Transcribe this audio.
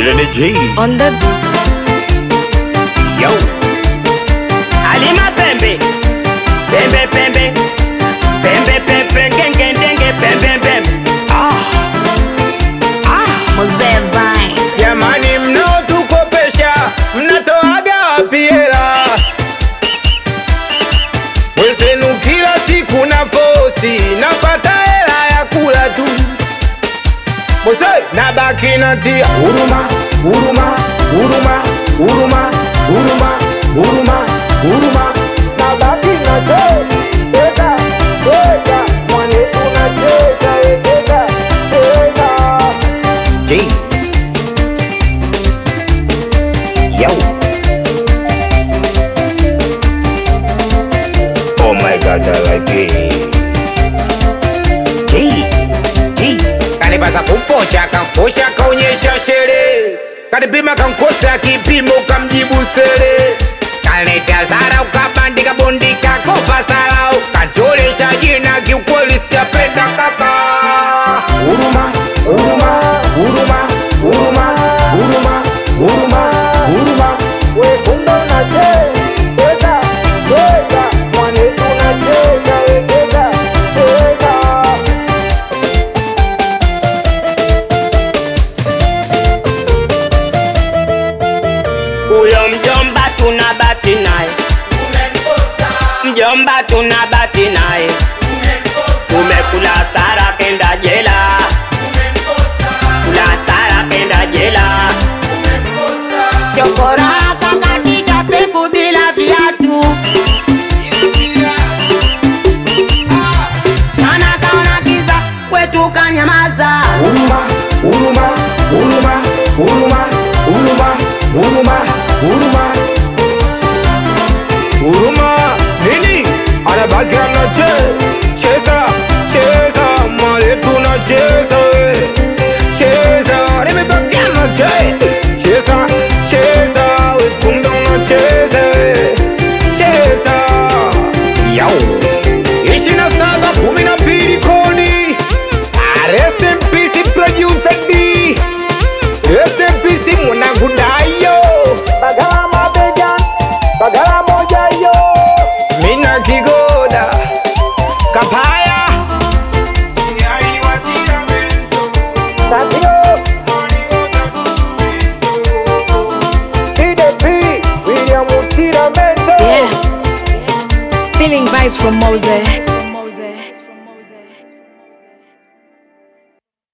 G on the yo Alima pembe pembe pembe pembe pembe genge genge pembe pembe Mzee Vine. jamani, mnaotukopesha mnatoaga wapi hela? Wezenu kila siku na fosi napata hela ya kula tu. Mose nabaki natia huruma huruma huruma huruma huruma huruma huruma, nabaki natia cheza cheza mwane tunacheza cheza cheza G yo. Oh my God, I like it. Kanipasa kumposha, kamposha, kaonyesha shere. Kanipima kankosa kipimo, kamjibu sere. Kanileta zara, ukabandika bondika, kopa salau. Kancholesha jina, kiukweli sijapenda kaka. Huruma, huruma, huruma, huruma, huruma, huruma, huruma. We kumbe unacheza, cheza, mwane tunacheza, cheza, cheza. Uyo mjomba tunabati naye, mjomba tunabati naye, umekula sara kenda jela, kula sara kenda jela, chokora kakatisha peku bila viatu, chana kaona kiza kwetu kanyamaza. Huruma, huruma,